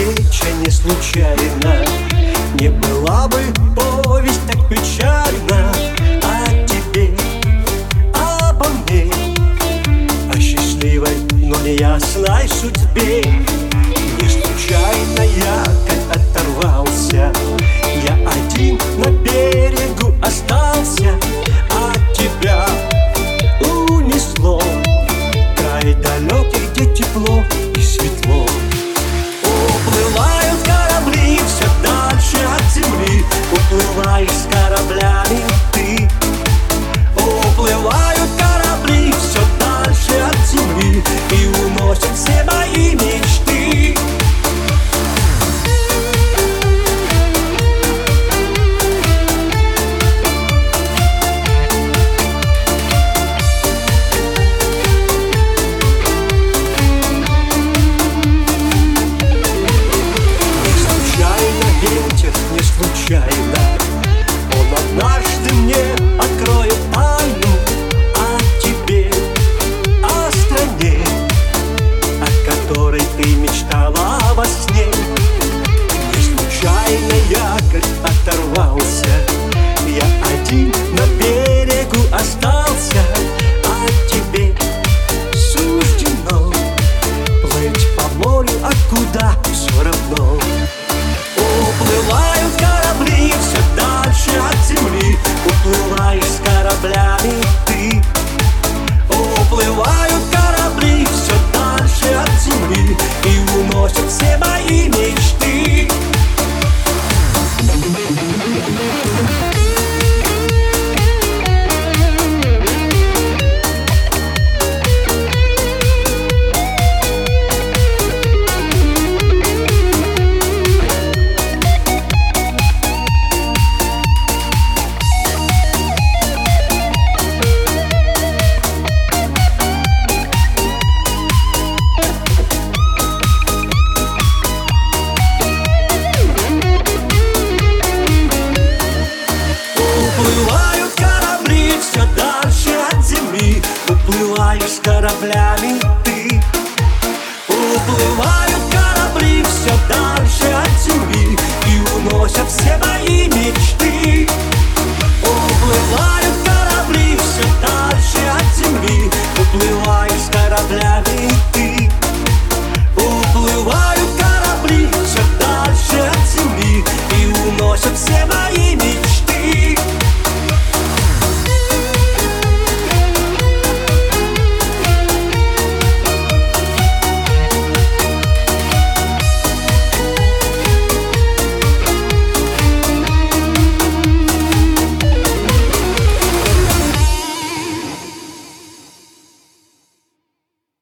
встреча не случайна, не была бы повесть так печальна о тебе, обо мне, о счастливой, но неясной судьбе. Не случайно я как оторвался, я один на берегу остался, а тебя унесло в край далекий, где тепло и светло. Уплывают корабли все дальше от земли, уплываешь с кораблями ты. Уплывают корабли все дальше от земли и уносят все мои мечты. Не случайно он однажды мне откроет тайну о тебе, о стране, о которой ты мечтала во сне. Не случайно я как оторвался, я один на берегу остался, а тебе суждено плыть по морю, а куда все равно. Уплывают корабли все дальше от земли, уплываешь с кораблями ты. Уплывают корабли все дальше от земли и уносят все мои мечты. Уплывают корабли все дальше от земли, уплываешь с кораблями ты. Уплываешь